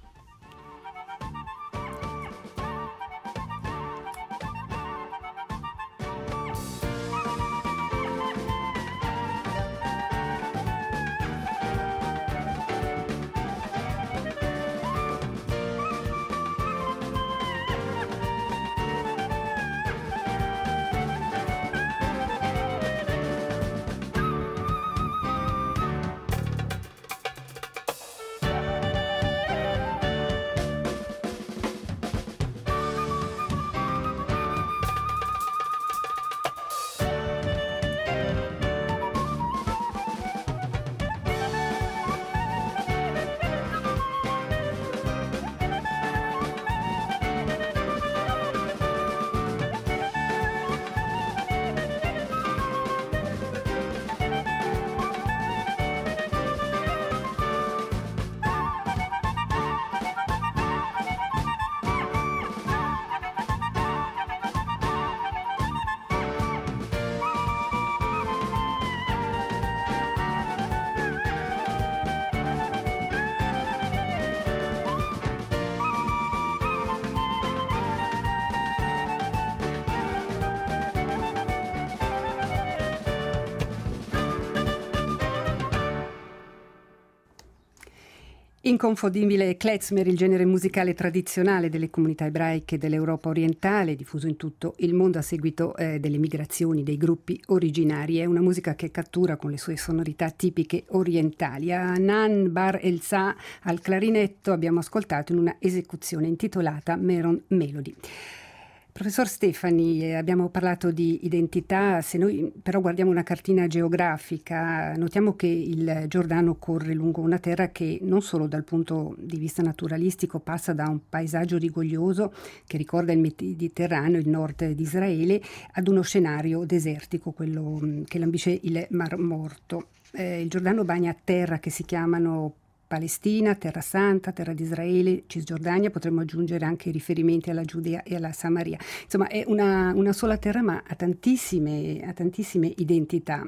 Inconfondibile klezmer, il genere musicale tradizionale delle comunità ebraiche dell'Europa orientale, diffuso in tutto il mondo a seguito delle migrazioni dei gruppi originari. È una musica che cattura con le sue sonorità tipiche orientali. Hanan Bar Elsa al clarinetto abbiamo ascoltato in una esecuzione intitolata Meron Melody. Professor Stefani, abbiamo parlato di identità, se noi però guardiamo una cartina geografica, notiamo che il Giordano corre lungo una terra che non solo dal punto di vista naturalistico passa da un paesaggio rigoglioso che ricorda il Mediterraneo, il nord di Israele, ad uno scenario desertico, quello che lambisce il Mar Morto. Il Giordano bagna terra che si chiamano Palestina, Terra Santa, Terra di Israele, Cisgiordania, potremmo aggiungere anche i riferimenti alla Giudea e alla Samaria. Insomma, è una sola terra, ma ha tantissime identità.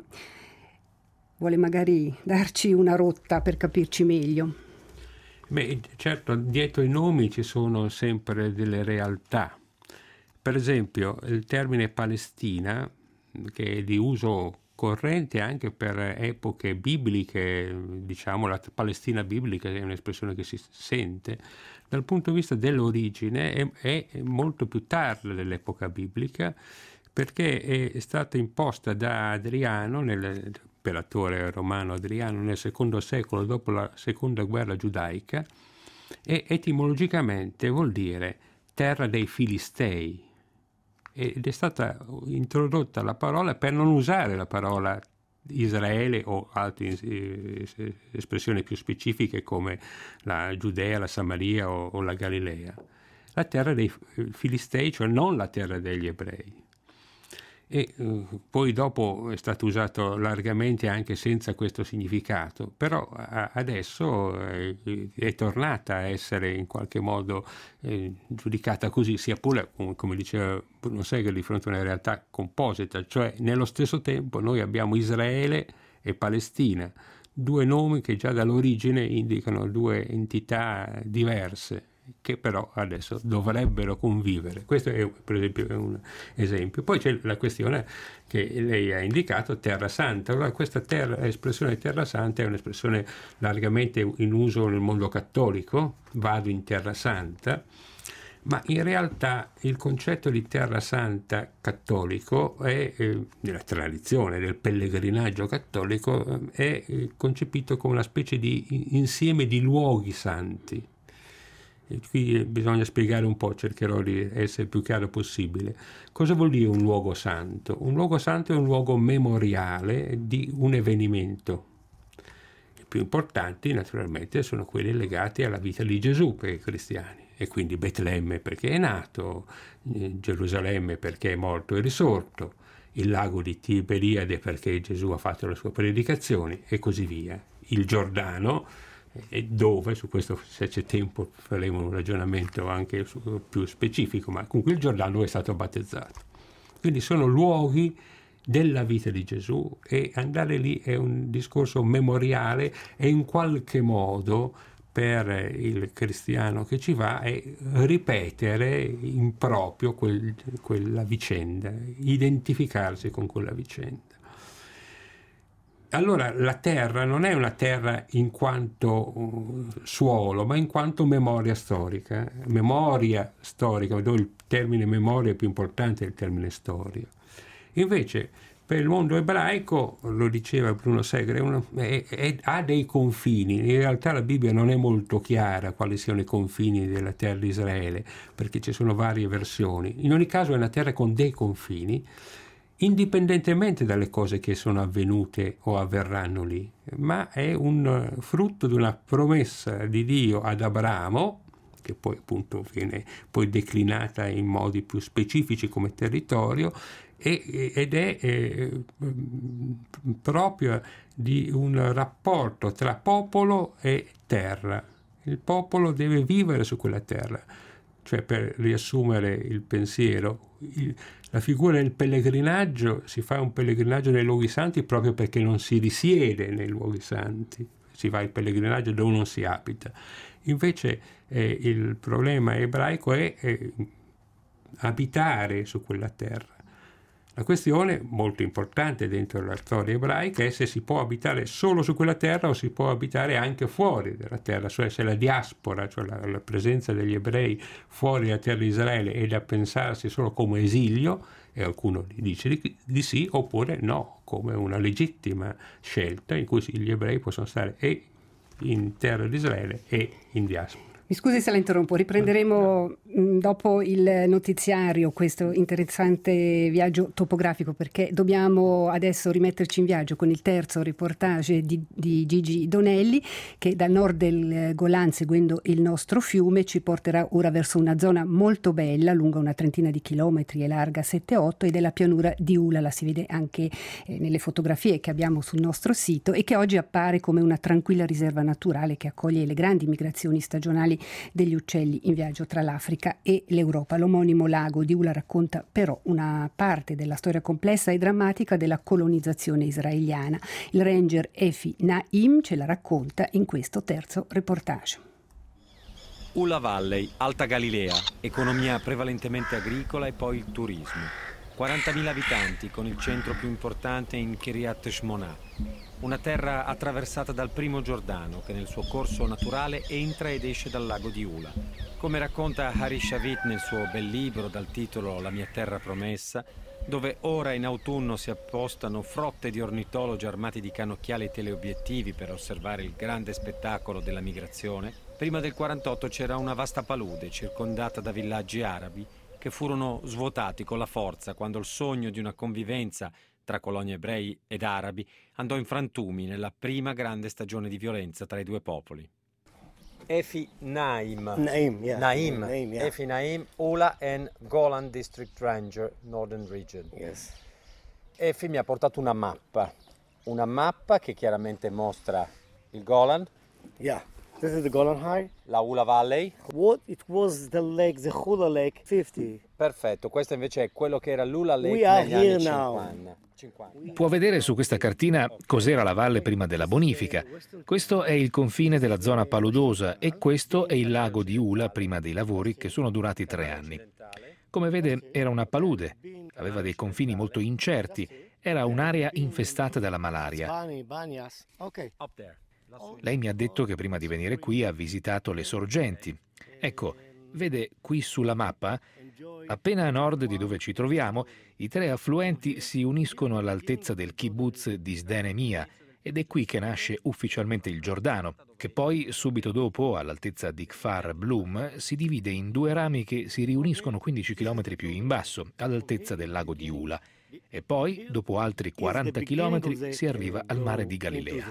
Vuole magari darci una rotta per capirci meglio? Beh, certo, dietro i nomi ci sono sempre delle realtà. Per esempio, il termine Palestina, che è di uso corrente anche per epoche bibliche, diciamo la Palestina biblica è un'espressione che si sente, dal punto di vista dell'origine è molto più tarda dell'epoca biblica, perché è stata imposta da Adriano, l'imperatore romano Adriano, nel II secolo dopo la seconda guerra giudaica, e etimologicamente vuol dire terra dei Filistei. Ed è stata introdotta la parola per non usare la parola Israele o altre espressioni più specifiche come la Giudea, la Samaria o la Galilea. La terra dei Filistei, cioè non la terra degli ebrei. E poi dopo è stato usato largamente anche senza questo significato, però adesso è tornata a essere in qualche modo giudicata così, sia pure, come diceva Bruno Seger, di fronte a una realtà composita, cioè nello stesso tempo noi abbiamo Israele e Palestina, due nomi che già dall'origine indicano due entità diverse, che però adesso dovrebbero convivere. Questo è per esempio un esempio. Poi c'è la questione che lei ha indicato, Terra Santa. Allora questa espressione Terra Santa è un'espressione largamente in uso nel mondo cattolico, vado in Terra Santa, Ma in realtà il concetto di terra santa cattolico è, nella tradizione del pellegrinaggio cattolico, è concepito come una specie di insieme di luoghi santi. E qui bisogna spiegare un po', cercherò di essere più chiaro possibile. Cosa vuol dire un luogo santo? Un luogo santo è un luogo memoriale di un avvenimento. I più importanti naturalmente sono quelli legati alla vita di Gesù per i cristiani. E quindi Betlemme perché è nato, Gerusalemme perché è morto e risorto, il lago di Tiberiade perché Gesù ha fatto le sue predicazioni e così via. Il Giordano, dove, su questo se c'è tempo faremo un ragionamento anche più specifico, ma comunque il Giordano è stato battezzato. Quindi sono luoghi della vita di Gesù e andare lì è un discorso memoriale e in qualche modo per il cristiano che ci va è ripetere in proprio quella vicenda, identificarsi con quella vicenda. Allora la terra non è una terra in quanto suolo, ma in quanto memoria storica, dove il termine memoria è più importante del termine storia. Invece per il mondo ebraico, lo diceva Bruno Segre, ha dei confini. In realtà la Bibbia non è molto chiara quali siano i confini della terra di Israele, perché ci sono varie versioni. In ogni caso è una terra con dei confini, indipendentemente dalle cose che sono avvenute o avverranno lì, ma è un frutto di una promessa di Dio ad Abramo, che poi appunto viene poi declinata in modi più specifici come territorio, ed è proprio di un rapporto tra popolo e terra. Il popolo deve vivere su quella terra, cioè per riassumere il pensiero, la figura del pellegrinaggio, si fa un pellegrinaggio nei luoghi santi proprio perché non si risiede nei luoghi santi, si va in pellegrinaggio dove non si abita. Invece il problema ebraico è abitare su quella terra. La questione molto importante dentro la storia ebraica è se si può abitare solo su quella terra o si può abitare anche fuori dalla terra, cioè se la diaspora, cioè la presenza degli ebrei fuori dalla terra di Israele è da pensarsi solo come esilio, e qualcuno dice di sì, oppure no, come una legittima scelta in cui gli ebrei possono stare e in terra di Israele e in diaspora. Mi scusi se la interrompo, riprenderemo dopo il notiziario questo interessante viaggio topografico, perché dobbiamo adesso rimetterci in viaggio con il terzo reportage di Gigi Donelli, che dal nord del Golan, seguendo il nostro fiume, ci porterà ora verso una zona molto bella, lunga una trentina di chilometri e larga 7-8, ed è la pianura di Ula. La si vede anche nelle fotografie che abbiamo sul nostro sito e che oggi appare come una tranquilla riserva naturale che accoglie le grandi migrazioni stagionali degli uccelli in viaggio tra l'Africa e l'Europa. L'omonimo lago di Ula racconta però una parte della storia complessa e drammatica della colonizzazione israeliana. Il ranger Efi Naim ce la racconta in questo terzo reportage. Ula Valley, Alta Galilea, economia prevalentemente agricola e poi il turismo. 40.000 abitanti con il centro più importante in Kiryat Shmona. Una terra attraversata dal primo Giordano che nel suo corso naturale entra ed esce dal lago di Ula. Come racconta Hari Shavit nel suo bel libro dal titolo La mia terra promessa, dove ora in autunno si appostano frotte di ornitologi armati di cannocchiali e teleobiettivi per osservare il grande spettacolo della migrazione, prima del 48 c'era una vasta palude circondata da villaggi arabi che furono svuotati con la forza quando il sogno di una convivenza tra coloni ebrei ed arabi andò in frantumi nella prima grande stagione di violenza tra i due popoli. Efi Naim. Naim. Efi Naim, Ula and Golan District Ranger, Northern Region. Yes. Efi mi ha portato una mappa che chiaramente mostra il Golan. Yeah. This is the Golan High. La Ula Valley. What it was the lake, the Hula Lake, 50. Perfetto, questo invece è quello che era l'Ula Lake We are negli anni here now. 50. Può vedere su questa cartina cos'era la valle prima della bonifica. Questo è il confine della zona paludosa e questo è il lago di Ula prima dei lavori che sono durati 3 anni. Come vede era una palude, aveva dei confini molto incerti, era un'area infestata dalla malaria. Lei mi ha detto che prima di venire qui ha visitato le sorgenti. Ecco, Vede qui sulla mappa, appena a nord di dove ci troviamo, i 3 affluenti si uniscono all'altezza del kibbutz di Sde Nehemiah, ed è qui che nasce ufficialmente il Giordano, che poi, subito dopo, all'altezza di Kfar Blum, si divide in 2 rami che si riuniscono 15 km più in basso, all'altezza del lago di Ula. E poi, dopo altri 40 km, si arriva al mare di Galilea.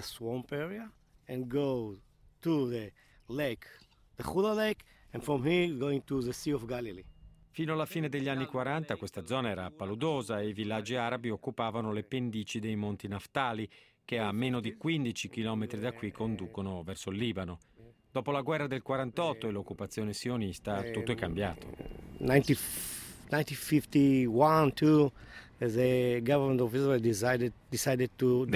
Fino alla fine degli anni 40 questa zona era paludosa e i villaggi arabi occupavano le pendici dei monti Naftali, che a meno di 15 km da qui conducono verso il Libano. Dopo la guerra del 48 e l'occupazione sionista, tutto è cambiato. 1951, Nel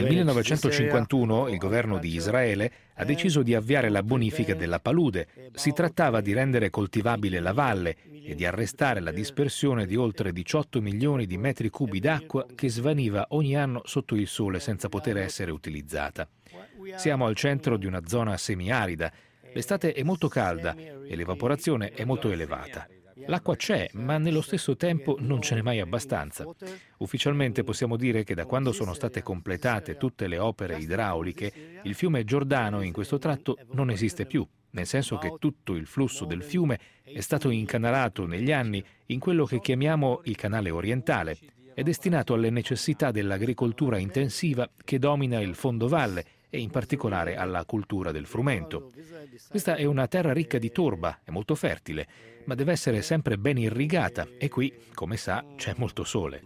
1951 il governo di Israele ha deciso di avviare la bonifica della palude. Si trattava di rendere coltivabile la valle e di arrestare la dispersione di oltre 18 milioni di metri cubi d'acqua che svaniva ogni anno sotto il sole senza poter essere utilizzata. Siamo al centro di una zona semiarida. L'estate è molto calda e l'evaporazione è molto elevata. L'acqua c'è, ma nello stesso tempo non ce n'è mai abbastanza. Ufficialmente possiamo dire che da quando sono state completate tutte le opere idrauliche, il fiume Giordano in questo tratto non esiste più, nel senso che tutto il flusso del fiume è stato incanalato negli anni in quello che chiamiamo il canale orientale, è destinato alle necessità dell'agricoltura intensiva che domina il fondovalle e in particolare alla cultura del frumento. Questa è una terra ricca di torba, è molto fertile, ma deve essere sempre ben irrigata e qui, come sa, c'è molto sole.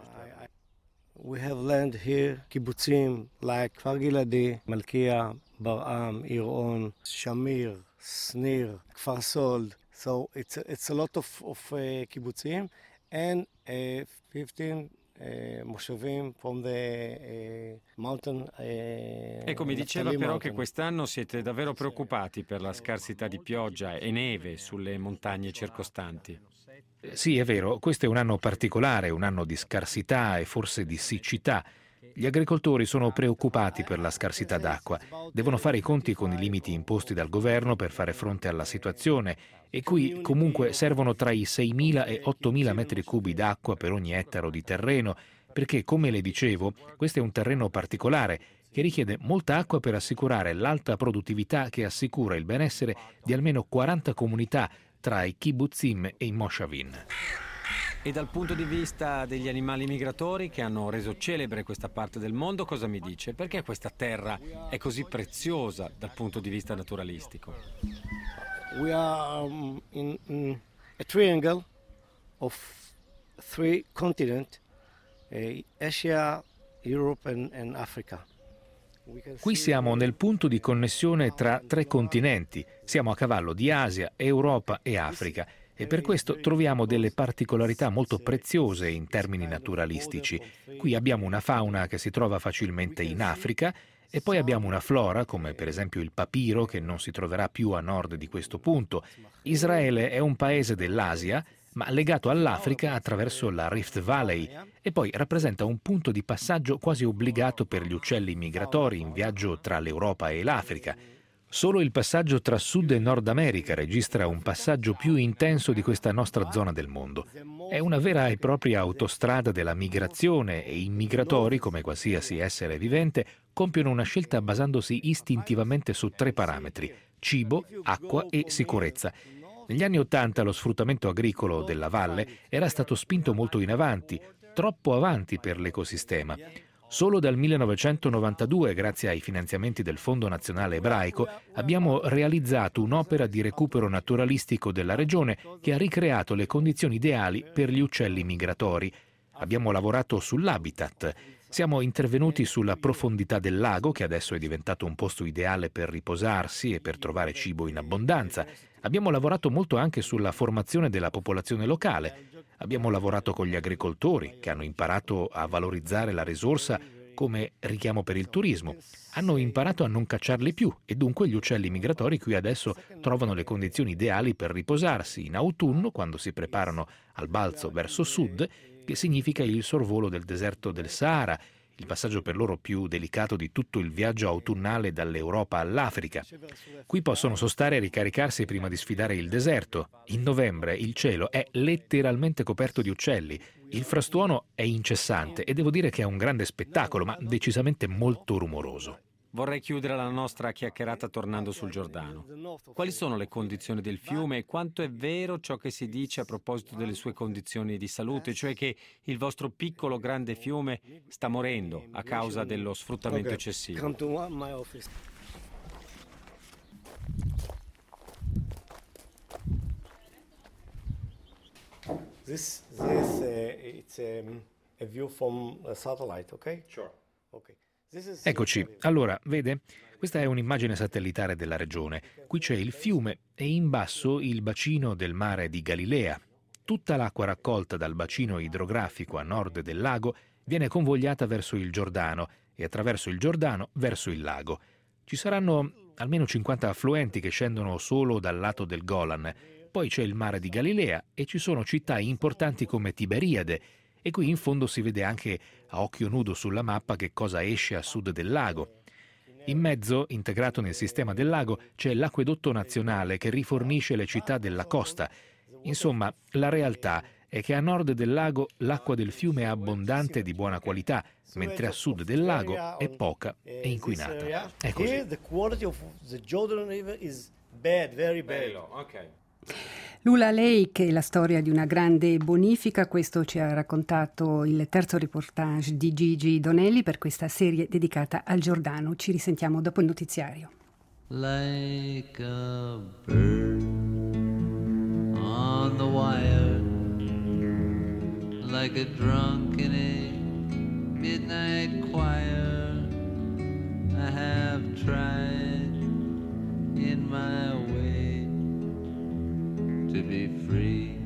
We have land here, kibbutzim like Kfar Giladi, Malkia, Bar'am, Iron, Shamir, Snir, Kfar Sold. So it's a lot of kibbutzim and 15 moshavim from the mountain. Ecco, mi diceva però che quest'anno siete davvero preoccupati per la scarsità di pioggia e neve sulle montagne circostanti. Sì, è vero, questo è un anno particolare, un anno di scarsità e forse di siccità. Gli agricoltori sono preoccupati per la scarsità d'acqua, devono fare i conti con i limiti imposti dal governo per fare fronte alla situazione e qui comunque servono tra i 6.000 e 8.000 metri cubi d'acqua per ogni ettaro di terreno, perché come le dicevo, questo è un terreno particolare che richiede molta acqua per assicurare l'alta produttività che assicura il benessere di almeno 40 comunità tra i kibbutzim e i moshavim. E dal punto di vista degli animali migratori che hanno reso celebre questa parte del mondo, cosa mi dice? Perché questa terra è così preziosa dal punto di vista naturalistico? We are in a triangle of 3 continents, Asia, Europe and Africa. Qui siamo nel punto di connessione tra 3 continenti. Siamo a cavallo di Asia, Europa e Africa. E per questo troviamo delle particolarità molto preziose in termini naturalistici. Qui abbiamo una fauna che si trova facilmente in Africa e poi abbiamo una flora, come per esempio il papiro, che non si troverà più a nord di questo punto. Israele è un paese dell'Asia, ma legato all'Africa attraverso la Rift Valley e poi rappresenta un punto di passaggio quasi obbligato per gli uccelli migratori in viaggio tra l'Europa e l'Africa. Solo il passaggio tra Sud e Nord America registra un passaggio più intenso di questa nostra zona del mondo. È una vera e propria autostrada della migrazione e i migratori, come qualsiasi essere vivente, compiono una scelta basandosi istintivamente su 3 parametri: cibo, acqua e sicurezza. Negli anni '80 lo sfruttamento agricolo della valle era stato spinto molto in avanti, troppo avanti per l'ecosistema. Solo dal 1992, grazie ai finanziamenti del Fondo Nazionale Ebraico, abbiamo realizzato un'opera di recupero naturalistico della regione che ha ricreato le condizioni ideali per gli uccelli migratori. Abbiamo lavorato sull'habitat. Siamo intervenuti sulla profondità del lago, che adesso è diventato un posto ideale per riposarsi e per trovare cibo in abbondanza. Abbiamo lavorato molto anche sulla formazione della popolazione locale. Abbiamo lavorato con gli agricoltori, che hanno imparato a valorizzare la risorsa come richiamo per il turismo. Hanno imparato a non cacciarli più e dunque gli uccelli migratori qui adesso trovano le condizioni ideali per riposarsi in autunno, quando si preparano al balzo verso sud, che significa il sorvolo del deserto del Sahara, il passaggio per loro più delicato di tutto il viaggio autunnale dall'Europa all'Africa. Qui possono sostare e ricaricarsi prima di sfidare il deserto. In novembre il cielo è letteralmente coperto di uccelli. Il frastuono è incessante e devo dire che è un grande spettacolo, ma decisamente molto rumoroso. Vorrei chiudere la nostra chiacchierata tornando sul Giordano. Quali sono le condizioni del fiume e quanto è vero ciò che si dice a proposito delle sue condizioni di salute, cioè che il vostro piccolo grande fiume sta morendo a causa dello sfruttamento eccessivo? This it's a view from a satellite, okay? Sure. Okay. Eccoci, allora, vede? Questa è un'immagine satellitare della regione. Qui c'è il fiume e in basso il bacino del mare di Galilea. Tutta l'acqua raccolta dal bacino idrografico a nord del lago viene convogliata verso il Giordano e attraverso il Giordano verso il lago. Ci saranno almeno 50 affluenti che scendono solo dal lato del Golan. Poi c'è il mare di Galilea e ci sono città importanti come Tiberiade. E qui in fondo si vede anche a occhio nudo sulla mappa che cosa esce a sud del lago. In mezzo, integrato nel sistema del lago, c'è l'acquedotto nazionale che rifornisce le città della costa. Insomma, la realtà è che a nord del lago l'acqua del fiume è abbondante e di buona qualità, mentre a sud del lago è poca e inquinata. È così. Lula Lake è la storia di una grande bonifica, questo ci ha raccontato il terzo reportage di Gigi Donelli per questa serie dedicata al Giordano. Ci risentiamo dopo il notiziario. Like a bird on the wire, like a drunk in a midnight choir, I have tried in my way to be free.